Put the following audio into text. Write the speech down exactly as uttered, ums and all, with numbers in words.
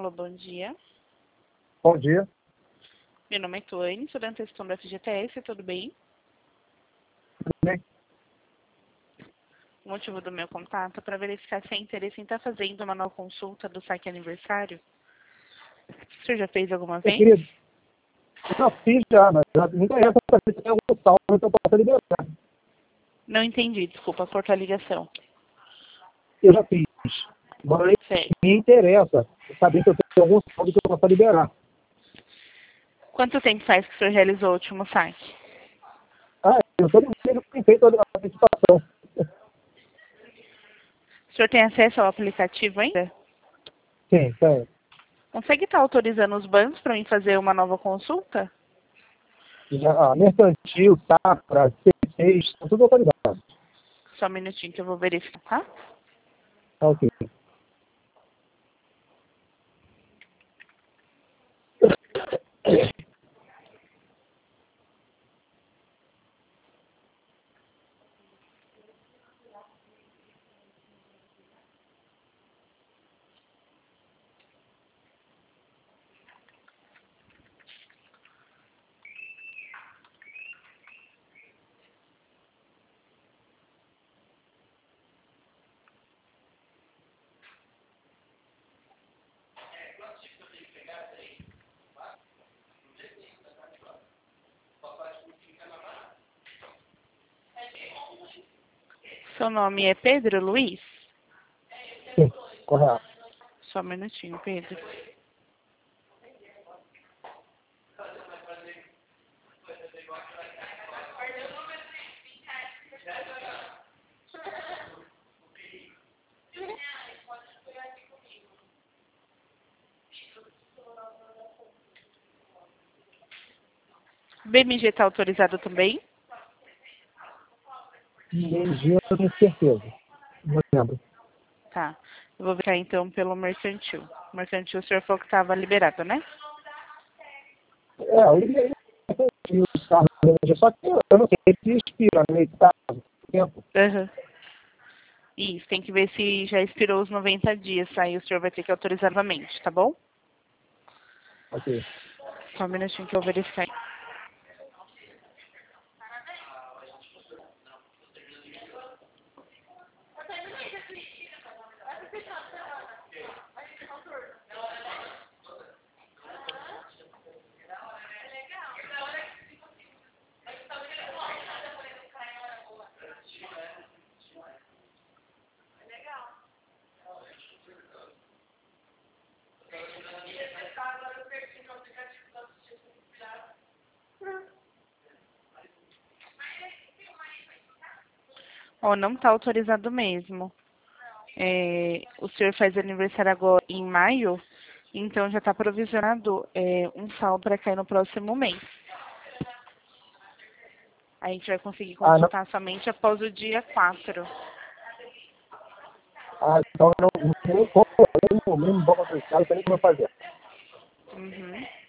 Alô, bom dia. Bom dia. Meu nome é Tuane, sou da gestão da F G T S, tudo bem? Tudo bem? O motivo do meu contato é para verificar se há interesse em estar fazendo uma nova consulta do saque aniversário. O senhor já fez alguma Eu vez? queria... Eu já fiz já, mas já me interessa para ver se tem algum saldo que eu possa liberar. Não entendi, desculpa, cortou a ligação. Eu já fiz. Mas Certo. me interessa saber se eu tenho algum saldo que eu possa liberar. Quanto tempo faz que o senhor realizou o último saque? Ah, eu todo mês tenho feito a participação. O senhor tem acesso ao aplicativo ainda? Sim, tem. Consegue estar autorizando os bancos para mim fazer uma nova consulta? Já, a mercantil, safra, C seis, está tudo autorizado. Só um minutinho que eu vou verificar, tá? Tá ok. Seu nome é Pedro Luiz? Sim, correto. Só um minutinho, Pedro. B M G está autorizado também? Energia eu tenho certeza. Não lembro. Tá. Eu vou verificar então pelo mercantil. Mercantil, o senhor falou que estava liberado, né? É, eu liberei os carros da energia, só que eu não sei se expira, né? Tá, tempo. Aham. Isso, tem que ver se já expirou os noventa dias, aí o senhor vai ter que autorizar novamente, tá bom? Ok. Só um minutinho que eu vou verificar. Ó, não tá autorizado mesmo. É, o senhor faz aniversário agora em maio, então já está provisionado é, um saldo para cair no próximo mês. A gente vai conseguir Ah, não. consultar somente após o dia quatro. Ah, então eu não, nem como, nem no mesmo banco autorizado, não sei nem como eu fazer. Uhum.